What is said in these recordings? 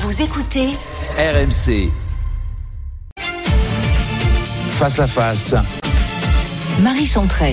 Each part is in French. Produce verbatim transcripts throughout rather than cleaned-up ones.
Vous écoutez R M C. Face à face. Marie Chantrey.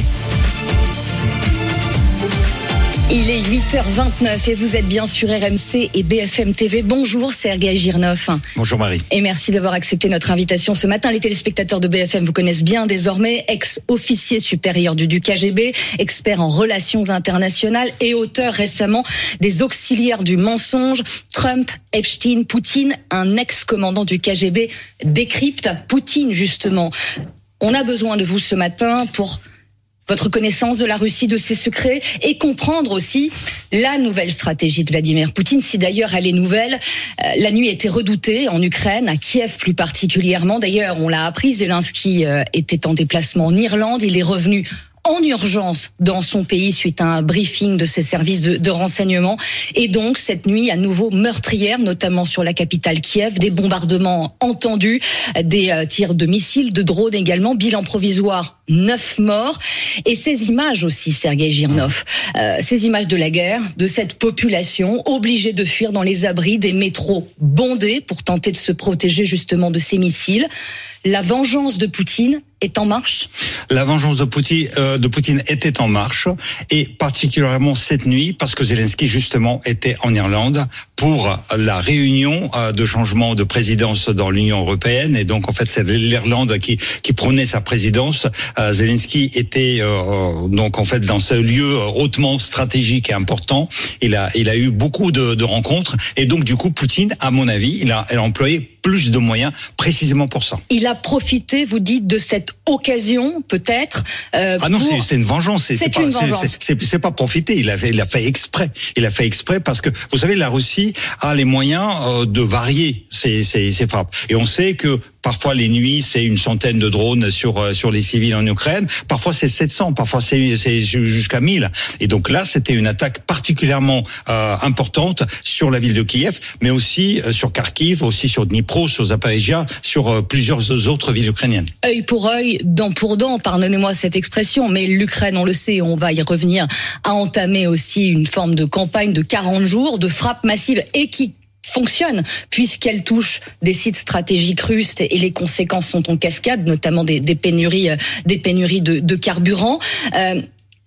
Il est huit heures vingt-neuf et vous êtes bien sur R M C et B F M T V. Bonjour Sergueï Girnov. Bonjour Marie. Et merci d'avoir accepté notre invitation ce matin. Les téléspectateurs de B F M vous connaissent bien désormais. Ex-officier supérieur du, du K G B, expert en relations internationales et auteur récemment des Auxiliaires du mensonge. Trump, Epstein, Poutine, un ex-commandant du K G B décrypte Poutine justement. On a besoin de vous ce matin pour votre connaissance de la Russie, de ses secrets, et comprendre aussi la nouvelle stratégie de Vladimir Poutine, si d'ailleurs elle est nouvelle. Euh, la nuit était redoutée en Ukraine, à Kiev plus particulièrement. D'ailleurs, on l'a appris, Zelensky euh, était en déplacement en Irlande, il est revenu en urgence dans son pays suite à un briefing de ses services de, de renseignement. Et donc, cette nuit, à nouveau meurtrière, notamment sur la capitale Kiev, des bombardements entendus, des euh, tirs de missiles, de drones également, bilan provisoire, neuf morts. Et ces images aussi, Sergueï Girnov, euh, ces images de la guerre, de cette population obligée de fuir dans les abris des métros bondés pour tenter de se protéger justement de ces missiles. La vengeance de Poutine est en marche. La vengeance de Poutine, euh, de Poutine était en marche, et particulièrement cette nuit, parce que Zelensky justement était en Irlande pour la réunion euh, de changement de présidence dans l'Union européenne, et donc en fait c'est l'Irlande qui qui prenait sa présidence. Euh, Zelensky était euh, donc en fait dans ce lieu hautement stratégique et important. Il a il a eu beaucoup de, de rencontres, et donc du coup Poutine, à mon avis, il a, il a employé plus de moyens précisément pour ça. Il a profité, vous dites, de cette occasion, peut-être. Euh, ah non, pour... c'est, c'est une vengeance. C'est, c'est, c'est une pas, vengeance. C'est, c'est, c'est pas profiter. Il a fait, il a fait exprès. Il a fait exprès parce que vous savez, la Russie a les moyens euh, de varier ses, ses, ses frappes. Et on sait que parfois les nuits, c'est une centaine de drones sur sur les civils en Ukraine. Parfois c'est sept cents, parfois c'est, c'est jusqu'à mille. Et donc là, c'était une attaque particulièrement euh, importante sur la ville de Kiev, mais aussi euh, sur Kharkiv, aussi sur Dnipro, sur Zaporizhzhia, sur euh, plusieurs autres villes ukrainiennes. Œil pour œil, dent pour dent, pardonnez-moi cette expression, mais l'Ukraine, on le sait, on va y revenir, a entamé aussi une forme de campagne de quarante jours, de frappe massive et qui fonctionne, puisqu'elle touche des sites stratégiques russes et les conséquences sont en cascade, notamment des, des pénuries, des pénuries de, de carburant. Euh,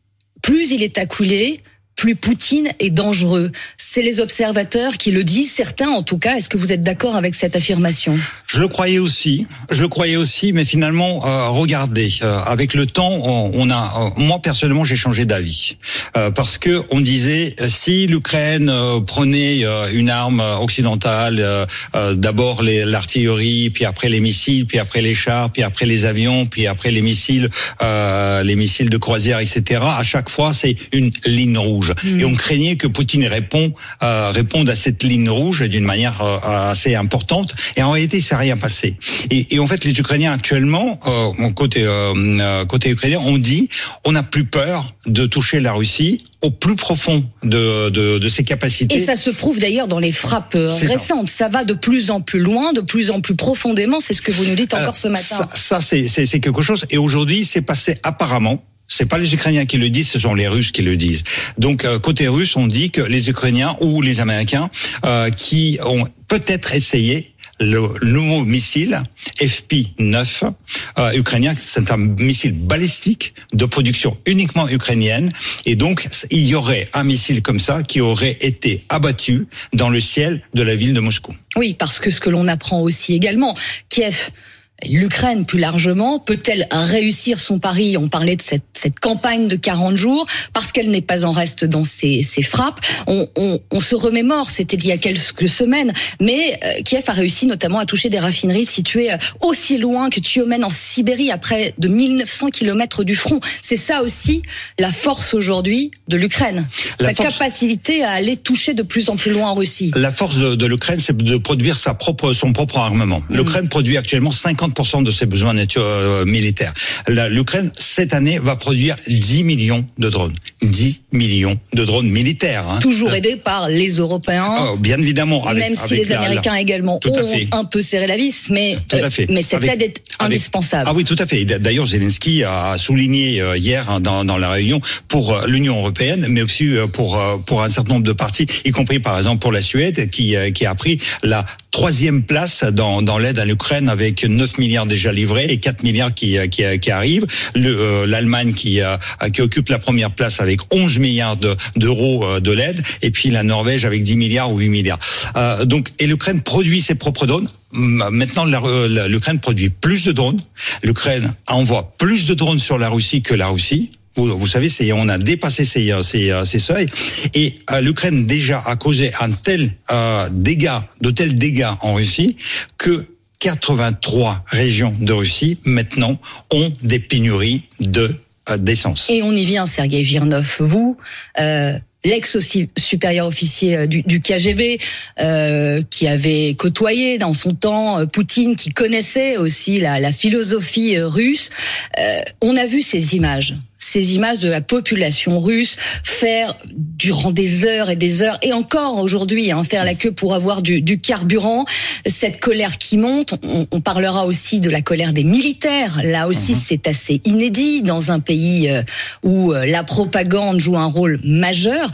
plus il est acculé, plus Poutine est dangereux. C'est les observateurs qui le disent, certains en tout cas. Est-ce que vous êtes d'accord avec cette affirmation ? Je le croyais aussi, je le croyais aussi, mais finalement, euh, regardez, euh, avec le temps, on, on a, euh, moi personnellement, j'ai changé d'avis, euh, parce que on disait si l'Ukraine euh, prenait euh, une arme occidentale, euh, euh, d'abord les, l'artillerie, puis après les missiles, puis après les chars, puis après les avions, puis après les missiles, euh, les missiles de croisière, et cetera. À chaque fois, c'est une ligne rouge, mmh. et on craignait que Poutine répond. Euh, répondre à cette ligne rouge d'une manière euh, assez importante, et en réalité ça n'a rien passé. Et, et en fait les Ukrainiens actuellement, euh, côté euh, côté ukrainien, on dit on n'a plus peur de toucher la Russie au plus profond de, de, de ses capacités. Et ça se prouve d'ailleurs dans les frappes récentes. Ça. ça va de plus en plus loin, de plus en plus profondément. C'est ce que vous nous dites encore euh, ce matin. Ça, ça c'est, c'est, c'est quelque chose. Et aujourd'hui, c'est passé apparemment. C'est pas les Ukrainiens qui le disent, ce sont les Russes qui le disent. Donc euh, côté russe, on dit que les Ukrainiens ou les Américains euh, qui ont peut-être essayé le nouveau missile F P neuf euh, ukrainien, c'est un missile balistique de production uniquement ukrainienne, et donc il y aurait un missile comme ça qui aurait été abattu dans le ciel de la ville de Moscou. Oui, parce que ce que l'on apprend aussi également, Kiev, l'Ukraine plus largement, peut-elle réussir son pari ? On parlait de cette, cette campagne de quarante jours, parce qu'elle n'est pas en reste dans ses, ses frappes. On, on, on se remémore, c'était il y a quelques semaines, mais euh, Kiev a réussi notamment à toucher des raffineries situées aussi loin que Tiomen en Sibérie, à près de mille neuf cents kilomètres du front. C'est ça aussi la force aujourd'hui de l'Ukraine, la sa force... capacité à aller toucher de plus en plus loin en Russie. La force de, de l'Ukraine, c'est de produire sa propre, son propre armement. Mmh. L'Ukraine produit actuellement cinquante pour cent de ses besoins euh, militaires. La, L'Ukraine, cette année, va produire dix millions de drones. dix millions de drones militaires. Hein. Toujours aidés par les Européens. Oh, bien évidemment. Avec, même si avec les Américains la, également ont un peu serré la vis. Mais, Tout à fait. mais cette avec, aide est indispensable. Ah oui, tout à fait. D'ailleurs, Zelensky a souligné hier dans, dans la réunion pour l'Union européenne, mais aussi pour pour un certain nombre de partis, y compris par exemple pour la Suède, qui qui a pris la troisième place dans dans l'aide à l'Ukraine avec neuf milliards déjà livrés et quatre milliards qui qui qui arrivent. Le, euh, L'Allemagne qui euh, qui occupe la première place avec onze milliards de, d'euros de l'aide, et puis la Norvège avec dix milliards ou huit milliards. Euh, donc et l'Ukraine produit ses propres drones. Maintenant, la, l'Ukraine produit plus de drones. L'Ukraine envoie plus de drones sur la Russie que la Russie. Vous, vous savez, c'est, on a dépassé ces, ces, ces seuils. Et euh, l'Ukraine déjà a causé un tel euh, dégât, de tels dégâts en Russie que quatre-vingt-trois régions de Russie maintenant ont des pénuries de euh, d'essence. Et on y vient, Sergueï Girnov, vous. Euh l'ex-supérieur officier du, du K G B, euh, qui avait côtoyé dans son temps Poutine, qui connaissait aussi la, la philosophie russe. Euh, on a vu ces images, ces images de la population russe faire durant des heures et des heures, et encore aujourd'hui, hein, faire la queue pour avoir du, du carburant. Cette colère qui monte, on, on parlera aussi de la colère des militaires. Là aussi, mmh. c'est assez inédit dans un pays où la propagande joue un rôle majeur.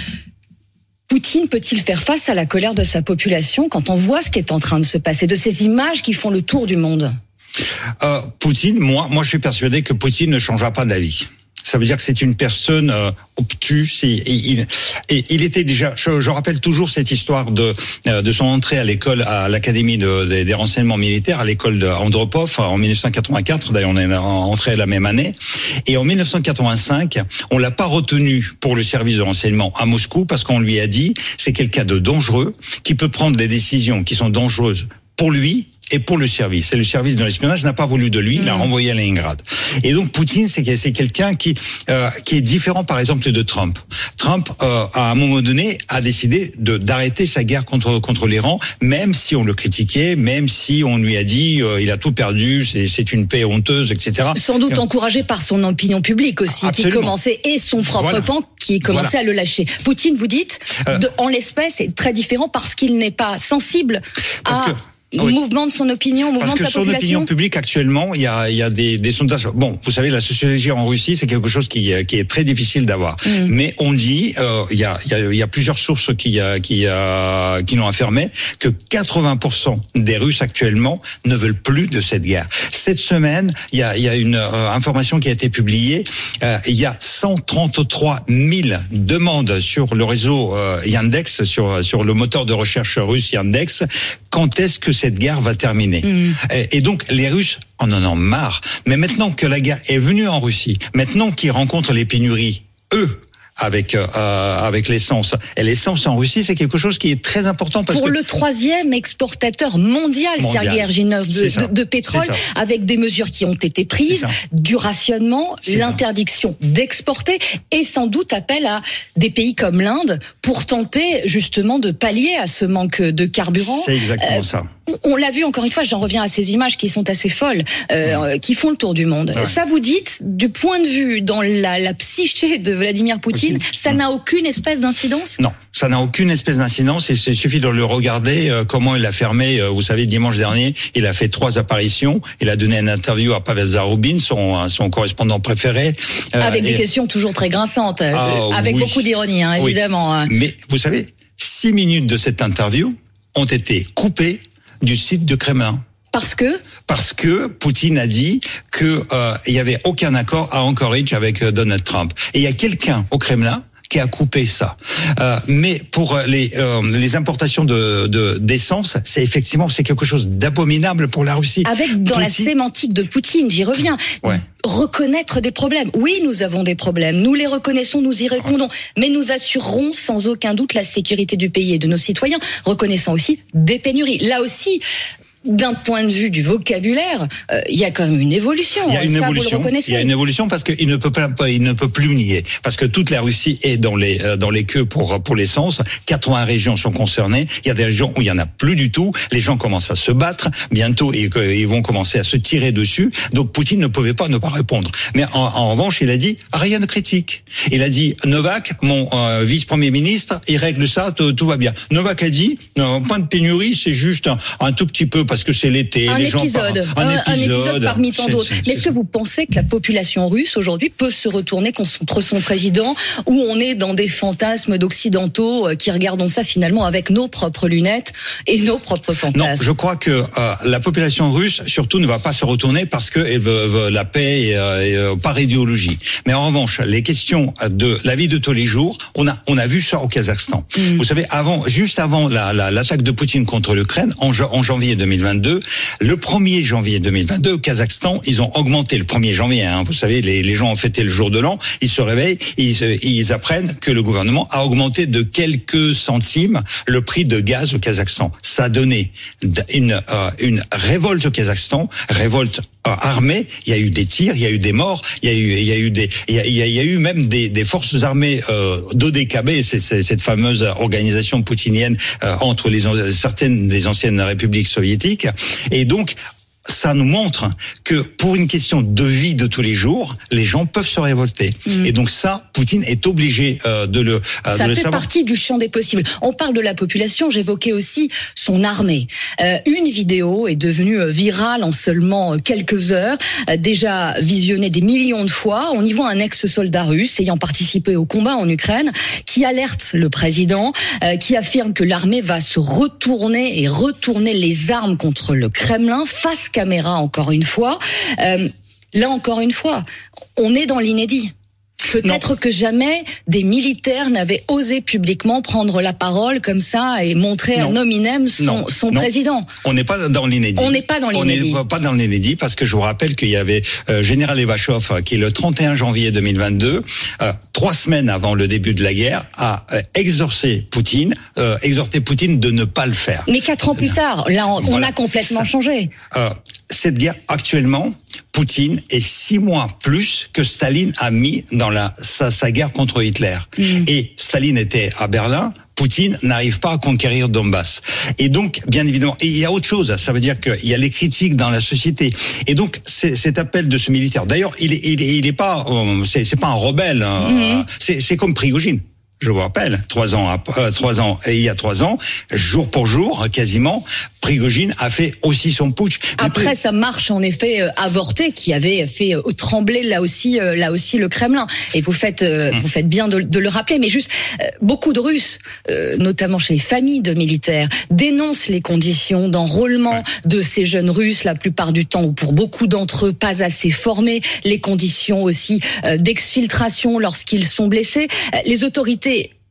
Poutine peut-il faire face à la colère de sa population quand on voit ce qui est en train de se passer, de ces images qui font le tour du monde? euh, Poutine, moi, moi je suis persuadé que Poutine ne changera pas d'avis. Ça veut dire que c'est une personne euh, obtuse et, et, il, et il était déjà. Je, je rappelle toujours cette histoire de euh, de son entrée à l'école, à l'académie de, de, des renseignements militaires, à l'école de Andropov en dix-neuf cent quatre-vingt-quatre. D'ailleurs, on est entré la même année. Et en dix-neuf cent quatre-vingt-cinq, on l'a pas retenu pour le service de renseignement à Moscou parce qu'on lui a dit c'est quelqu'un de dangereux qui peut prendre des décisions qui sont dangereuses pour lui et pour le service. Et le service de l'espionnage n'a pas voulu de lui, il l'a renvoyé à Leningrad. Et donc Poutine, c'est, c'est quelqu'un qui euh, qui est différent, par exemple, de Trump. Trump, euh, à un moment donné, a décidé de d'arrêter sa guerre contre contre l'Iran, même si on le critiquait, même si on lui a dit euh, il a tout perdu, c'est c'est une paix honteuse, et cetera. Sans doute encouragé par son opinion publique aussi, Absolument. qui commençait, et son propre voilà. camp qui commençait voilà. à le lâcher. Poutine, vous dites, euh, de, en l'espèce, est très différent parce qu'il n'est pas sensible à... Que... Oui. Mouvement de son opinion, mouvement Parce de sa population. population. Parce que son opinion publique actuellement, il y a, il y a des, des sondages. Bon, vous savez, la sociologie en Russie, c'est quelque chose qui, qui est très difficile d'avoir. Mm. Mais on dit, euh, il y a, il y a, il y a plusieurs sources qui, qui, euh, qui l'ont affirmé, que quatre-vingts pour cent des Russes actuellement ne veulent plus de cette guerre. Cette semaine, il y a, il y a une euh, information qui a été publiée. Euh, il y a cent trente-trois mille demandes sur le réseau euh, Yandex, sur sur le moteur de recherche russe Yandex. Quand est-ce que cette guerre va terminer? Mmh. Et, et donc les Russes en en ont marre. Mais maintenant que la guerre est venue en Russie, maintenant qu'ils rencontrent les pénuries, eux, avec euh, avec l'essence. Et l'essence en Russie, c'est quelque chose qui est très important parce pour que le troisième exportateur mondial, mondial. Sergueï Girnov, de, de, de pétrole, avec des mesures qui ont été prises, du rationnement, c'est l'interdiction ça. d'exporter, et sans doute appel à des pays comme l'Inde pour tenter justement de pallier à ce manque de carburant. C'est exactement euh, ça. On l'a vu encore une fois, j'en reviens à ces images qui sont assez folles, euh, ouais. qui font le tour du monde. Ouais. Ça, vous dites, du point de vue dans la, la psyché de Vladimir Poutine, Aussi. ça n'a aucune espèce d'incidence? Non, ça n'a aucune espèce d'incidence. Il suffit de le regarder, euh, comment il a fermé. Euh, vous savez, dimanche dernier, il a fait trois apparitions. Il a donné une interview à Pavel Zarubin, son, son correspondant préféré. Euh, avec des et... questions toujours très grinçantes, ah, avec oui. beaucoup d'ironie, hein, évidemment. Oui. Mais vous savez, six minutes de cette interview ont été coupées du site de Kremlin. Parce que Parce que Poutine a dit que euh, il y avait aucun accord à Anchorage avec euh, Donald Trump. Et il y a quelqu'un au Kremlin qui a coupé ça. Euh, mais pour les euh, les importations de, de d'essence, c'est effectivement c'est quelque chose d'abominable pour la Russie. Avec dans Poutine... la sémantique de Poutine, j'y reviens. Ouais. Reconnaître des problèmes. Oui, nous avons des problèmes. Nous les reconnaissons, nous y répondons. Mais nous assurerons sans aucun doute la sécurité du pays et de nos citoyens, reconnaissant aussi des pénuries. Là aussi, d'un point de vue du vocabulaire, il euh, y a quand même une évolution. Il y a une ça, évolution. Vous le reconnaissez. Il y a une évolution parce qu'il ne peut pas, il ne peut plus nier. Parce que toute la Russie est dans les dans les queues pour pour l'essence. quatre-vingts régions sont concernées. Il y a des régions où il y en a plus du tout. Les gens commencent à se battre. Bientôt, ils, ils vont commencer à se tirer dessus. Donc Poutine ne pouvait pas ne pas répondre. Mais en, en revanche, il a dit rien de critique. Il a dit Novak, mon euh, vice-premier ministre, il règle ça, tout, tout va bien. Novak a dit non, pas de pénurie, c'est juste un, un tout petit peu. parce que c'est l'été. Un les épisode, gens parlent, un, un, épisode, un épisode parmi tant d'autres. Mais est-ce c'est... que vous pensez que la population russe aujourd'hui peut se retourner contre son président, ou on est dans des fantasmes d'occidentaux qui regardons ça finalement avec nos propres lunettes et nos propres fantasmes? Non, je crois que euh, la population russe surtout ne va pas se retourner parce qu'elle veut, veut la paix et, euh, et euh, par idéologie. Mais en revanche, les questions de la vie de tous les jours, on a on a vu ça au Kazakhstan. Mmh. Vous savez, avant, juste avant la, la, l'attaque de Poutine contre l'Ukraine, en, en janvier deux mille vingt-deux, le premier janvier deux mille vingt-deux, au Kazakhstan, ils ont augmenté le premier janvier. Hein, vous savez, les, les gens ont fêté le jour de l'an, ils se réveillent, ils, ils apprennent que le gouvernement a augmenté de quelques centimes le prix de gaz au Kazakhstan. Ça a donné une, euh, une révolte au Kazakhstan, révolte armée. Il y a eu des tirs, il y a eu des morts, il y a eu, il y a eu des, il y a, il y a eu même des, des forces armées euh, d'O D K B, c'est, c'est cette fameuse organisation poutinienne euh, entre les certaines des anciennes républiques soviétiques, et donc ça nous montre que pour une question de vie de tous les jours, les gens peuvent se révolter. Mmh. Et donc ça, Poutine est obligé euh, de le euh, ça de le fait savoir. Partie du champ des possibles. On parle de la population, j'évoquais aussi son armée. Euh, une vidéo est devenue virale en seulement quelques heures, euh, déjà visionnée des millions de fois. On y voit un ex-soldat russe ayant participé au combat en Ukraine qui alerte le président, euh, qui affirme que l'armée va se retourner et retourner les armes contre le Kremlin face caméra encore une fois. Euh, là encore une fois, on est dans l'inédit. Peut-être non. que jamais des militaires n'avaient osé publiquement prendre la parole comme ça et montrer non. un hominem son, non. son non. président. On n'est pas dans l'inédit. On n'est pas dans l'inédit. On n'est pas dans l'inédit parce que je vous rappelle qu'il y avait euh, Général Levachov qui, le trente et un janvier deux mille vingt-deux, euh, trois semaines avant le début de la guerre, a euh, exhorté Poutine, euh, exhorté Poutine de ne pas le faire. Mais quatre ans plus tard, là, on, voilà. on a complètement ça, changé. Euh, cette guerre actuellement, Poutine est six mois plus que Staline a mis dans la sa, sa guerre contre Hitler. Mmh. Et Staline était à Berlin. Poutine n'arrive pas à conquérir Donbass. Et donc, bien évidemment, et il y a autre chose. Ça veut dire qu'il y a les critiques dans la société. Et donc, c'est, cet appel de ce militaire. D'ailleurs, il est, il est, il est pas, euh, c'est, c'est pas un rebelle. Hein, mmh. C'est, c'est comme Prigojine. Je vous rappelle, trois ans, euh, trois ans, et il y a trois ans, jour pour jour, quasiment, Prigojine a fait aussi son putsch. Après sa marche, en effet, euh, avortée, qui avait fait euh, trembler là aussi, euh, là aussi le Kremlin. Et vous faites, euh, mmh. vous faites bien de, de le rappeler. Mais juste, euh, beaucoup de Russes, euh, notamment chez les familles de militaires, dénoncent les conditions d'enrôlement ouais. de ces jeunes Russes, la plupart du temps, ou pour beaucoup d'entre eux, pas assez formés. Les conditions aussi euh, d'exfiltration lorsqu'ils sont blessés. Euh, les autorités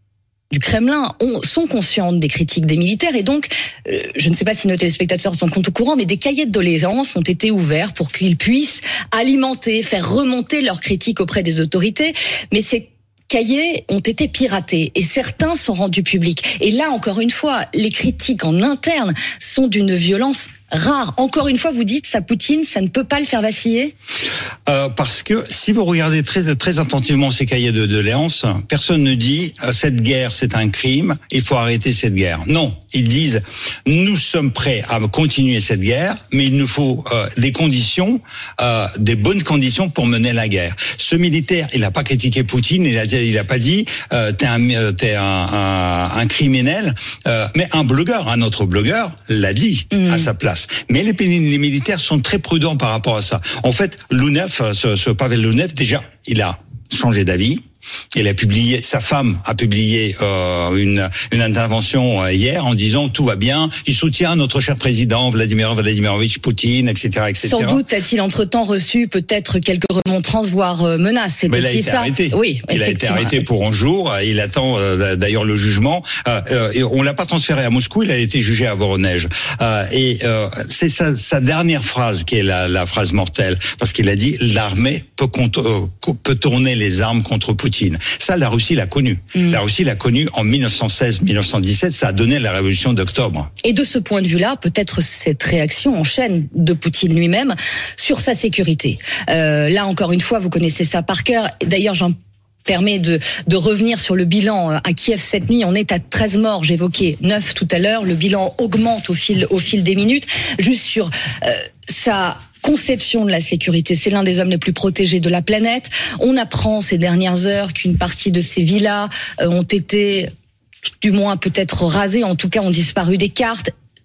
du Kremlin ont, sont conscientes des critiques des militaires et donc, euh, je ne sais pas si nos téléspectateurs sont au courant, mais des cahiers de doléances ont été ouverts pour qu'ils puissent alimenter, faire remonter leurs critiques auprès des autorités. Mais ces cahiers ont été piratés et certains sont rendus publics. Et là, encore une fois, les critiques en interne sont d'une violence rare. Encore une fois, vous dites, ça Poutine, ça ne peut pas le faire vaciller ? euh, Parce que si vous regardez très très attentivement ces cahiers de doléances, personne ne dit euh, cette guerre c'est un crime, il faut arrêter cette guerre. Non, ils disent nous sommes prêts à continuer cette guerre, mais il nous faut euh, des conditions, euh, des bonnes conditions pour mener la guerre. Ce militaire, il n'a pas critiqué Poutine, il a dit, il a pas dit euh, t'es un t'es un, un, un criminel, euh, mais un blogueur, un autre blogueur l'a dit mmh. à sa place. Mais les, les militaires sont très prudents par rapport à ça. En fait, Lounev, ce, ce Pavel Lounev, déjà, il a changé d'avis. Il a publié, sa femme a publié euh, une, une intervention euh, hier en disant tout va bien. Il soutient notre cher président Vladimir Vladimirovitch Poutine, et cetera, et cetera. Sans doute a-t-il entre-temps reçu peut-être quelques remontrances, voire euh, menaces. C'est Mais aussi il a été ça. Arrêté. Oui, il a été arrêté pour un jour. Il attend euh, d'ailleurs le jugement. Euh, euh, et on l'a pas transféré à Moscou. Il a été jugé à Voronezh. Euh, et euh, c'est sa, sa dernière phrase qui est la, la phrase mortelle, parce qu'il a dit l'armée peut, euh, peut tourner les armes contre Poutine. Ça, la Russie l'a connu. Mmh. La Russie l'a connu en mille neuf cent seize mille neuf cent dix-sept. Ça a donné la révolution d'octobre. Et de ce point de vue-là, peut-être cette réaction en chaîne de Poutine lui-même sur sa sécurité. Euh, là, encore une fois, vous connaissez ça par cœur. D'ailleurs, j'en permet de, de revenir sur le bilan à Kiev cette nuit. On est à treize morts, j'évoquais neuf tout à l'heure. Le bilan augmente au fil, au fil des minutes. Juste sur euh, ça. Conception de la sécurité, c'est l'un des hommes les plus protégés de la planète. On apprend ces dernières heures qu'une partie de ces villas euh, ont été, du moins peut-être rasées, en tout cas ont disparu des cartes.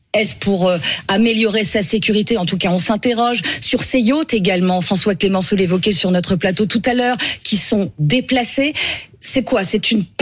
Est-ce pour euh, améliorer sa sécurité? En tout cas, on s'interroge sur ces yachts également. François Clémenceau l'évoquait sur notre plateau tout à l'heure, qui sont déplacés. C'est quoi? C'est une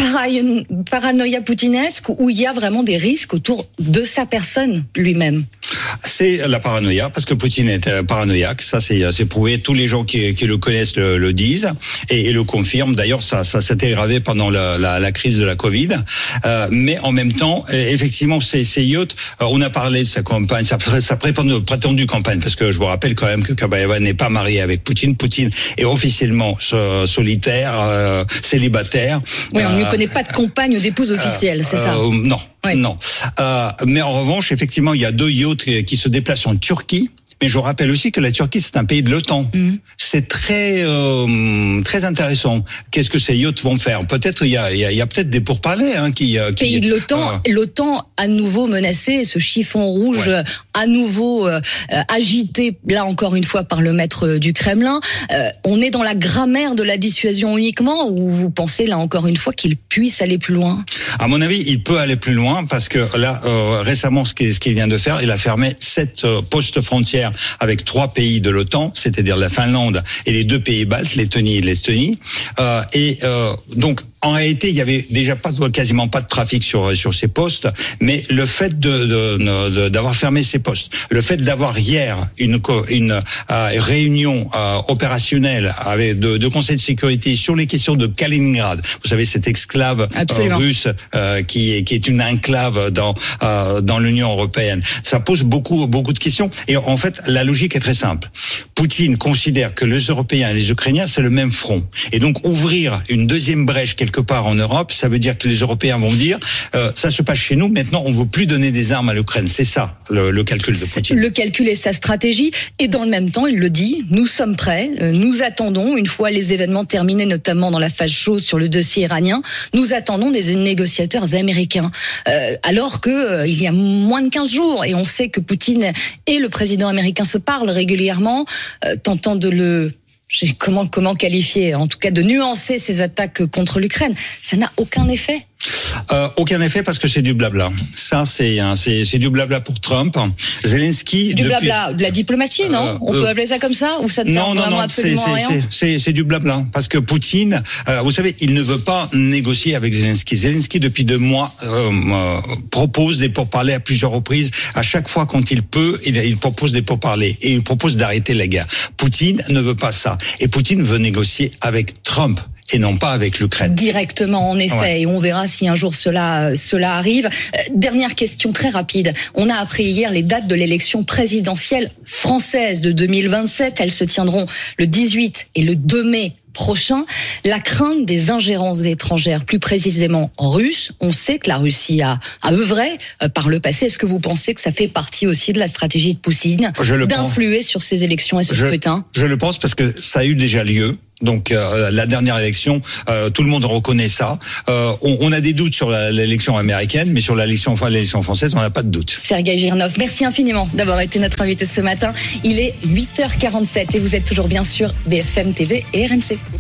paranoïa poutinesque où il y a vraiment des risques autour de sa personne lui-même? C'est la paranoïa, parce que Poutine est paranoïaque, ça c'est, c'est prouvé, tous les gens qui, qui le connaissent le, le disent et, et le confirment. D'ailleurs, ça, ça s'était gravé pendant la, la, la crise de la Covid. Euh, mais en même temps, effectivement, ces, ces yachts, euh, on a parlé de sa campagne, sa, sa prétendue, prétendue campagne, parce que je vous rappelle quand même que Kabaeva n'est pas marié avec Poutine. Poutine est officiellement solitaire, euh, célibataire. Oui, on ne lui euh, connaît pas de compagne ou d'épouse officielle, c'est euh, ça? euh, Non. Oui. Non. Euh, mais en revanche, effectivement, il y a deux yachts qui se déplacent en Turquie. Mais je vous rappelle aussi que la Turquie, c'est un pays de l'OTAN. Mmh. C'est très euh, très intéressant. Qu'est-ce que ces yachts vont faire? Peut-être il y a il y a, il y a peut-être des pourparlers hein, qui, qui pays de l'OTAN. Euh, L'OTAN à nouveau menacé, ce chiffon rouge ouais. à nouveau euh, agité là encore une fois par le maître du Kremlin. Euh, on est dans la grammaire de la dissuasion uniquement, ou vous pensez là encore une fois qu'il puisse aller plus loin? À mon avis, il peut aller plus loin parce que là euh, récemment, ce qu'il ce qu'il vient de faire, il a fermé sept euh, postes frontières avec trois pays de l'OTAN, c'est-à-dire la Finlande et les deux pays baltes, Lettonie et l'Estonie. Euh, et euh, donc, en réalité, il y avait déjà pas quasiment pas de trafic sur sur ces postes, mais le fait de, de, de d'avoir fermé ces postes, le fait d'avoir hier une une euh, réunion euh, opérationnelle avec de, de conseil de sécurité sur les questions de Kaliningrad. Vous savez, cette exclave euh, russe euh, qui est qui est une enclave dans euh, dans l'Union européenne. Ça pose beaucoup beaucoup de questions. Et en fait, la logique est très simple. Poutine considère que les Européens et les Ukrainiens c'est le même front, et donc ouvrir une deuxième brèche quelque part en Europe, ça veut dire que les Européens vont dire euh, ça se passe chez nous, maintenant on ne veut plus donner des armes à l'Ukraine. C'est ça le, le calcul de Poutine. Le calcul est sa stratégie, et dans le même temps il le dit, nous sommes prêts, nous attendons, une fois les événements terminés, notamment dans la phase chaude sur le dossier iranien, nous attendons des négociateurs américains, euh, alors que euh, il y a moins de quinze jours, et on sait que Poutine et le président américain se parlent régulièrement, euh, tentant de le Comment, comment qualifier, en tout cas de nuancer ces attaques contre l'Ukraine. Ça n'a aucun effet. Euh, aucun effet parce que c'est du blabla. Ça, c'est hein, c'est, c'est du blabla pour Trump. Zelensky. Du depuis... blabla, de la diplomatie, non euh, On euh, peut appeler ça comme ça, ou ça ne non, sert non, vraiment non, absolument c'est, à rien? c'est, c'est, c'est du blabla parce que Poutine, euh, vous savez, il ne veut pas négocier avec Zelensky. Zelensky depuis deux mois euh, euh, propose des pourparlers à plusieurs reprises. À chaque fois quand il peut, il, il propose des pourparlers et il propose d'arrêter la guerre. Poutine ne veut pas ça, et Poutine veut négocier avec Trump et non pas avec l'Ukraine. Directement, en effet, ouais. Et on verra si un jour cela cela arrive. Euh, dernière question très rapide. On a appris hier les dates de l'élection présidentielle française de deux mille vingt-sept. Elles se tiendront le dix-huit et le deux mai prochain. La crainte des ingérences étrangères, plus précisément russes. On sait que la Russie a, a œuvré euh, par le passé. Est-ce que vous pensez que ça fait partie aussi de la stratégie de Poutine d'influer sur ces élections et ce je, scrutin? Je le pense parce que ça a eu déjà lieu. Donc euh, la dernière élection, euh, tout le monde reconnaît ça. Euh, on, on a des doutes sur la, l'élection américaine, mais sur l'élection, enfin, l'élection française, on n'a pas de doute. Sergueï Girnov, merci infiniment d'avoir été notre invité ce matin. Il est huit heures quarante-sept et vous êtes toujours bien sûr B F M T V et R M C.